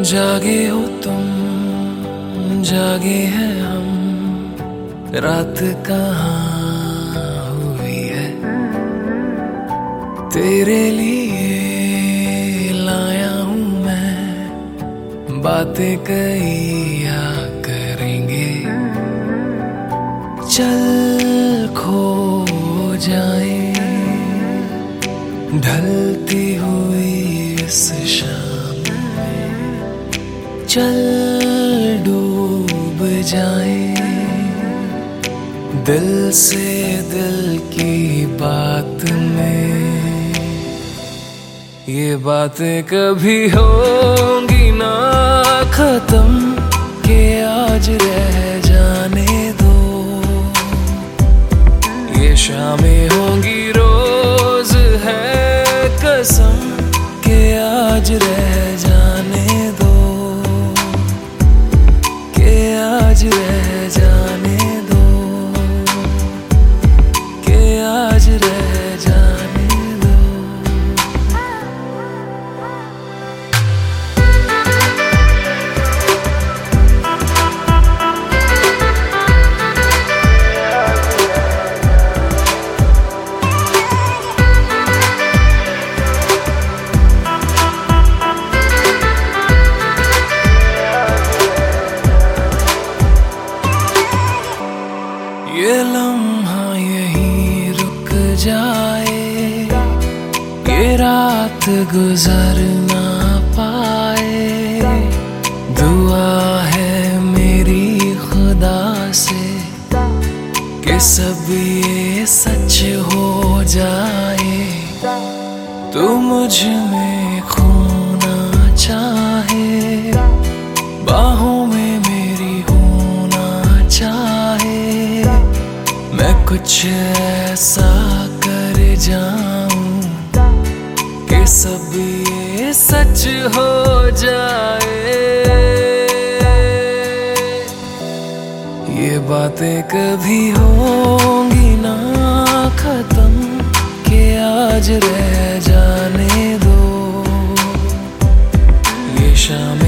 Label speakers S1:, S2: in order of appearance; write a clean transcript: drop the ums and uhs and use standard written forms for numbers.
S1: जागे हो तुम, जागे हैं हम, रात कहाँ हुई है। तेरे लिए लाया हूँ मैं, बातें किया करेंगे। चल खो जाए ढलती हुई इस शाम में, चल डूब जाए दिल से दिल की बात में। ये बातें कभी होंगी ना खत्म, के आज रह जाने दो। ये शामें होंगी रोज है कसम, के आज रह जाने दो, के आज रह जाने दो, के आज रह जाने दो। ये लम्हा यहीं रुक जाए, ये रात गुजर ना पाए। दुआ है मेरी खुदा से कि सब ये सच हो जाए। तू मुझ में खोना चाहे, बाहों में मेरी होना चाहे। मैं कुछ ऐसा कर जाऊं कि सब ये सच हो जाए। ये बातें कभी होंगी ना खत्म, कि आज रह जाने दो। ये शाम